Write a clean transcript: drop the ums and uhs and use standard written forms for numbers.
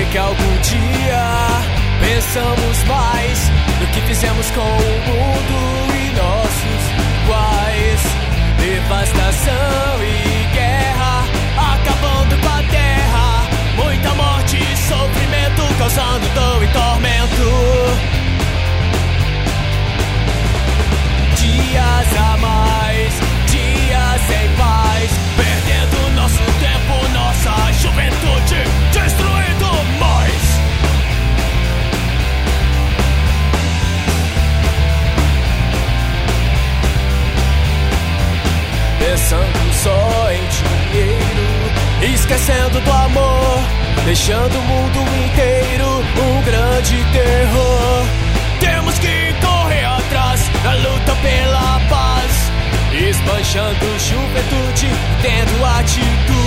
que algum dia pensamos mais no que fizemos com o mundo e nossos iguais. Devastação e guerra acabando com a terra, muita morte e sofrimento causando dor e tormento. Dias a mais, dias em paz, perdendo nosso tempo, nossa juventude, destruindo mais. Pensando só em dinheiro, esquecendo do amor, deixando o mundo inteiro um grande terror. Temos que correr atrás na luta pela paz, esbanjando juventude, tendo atitude.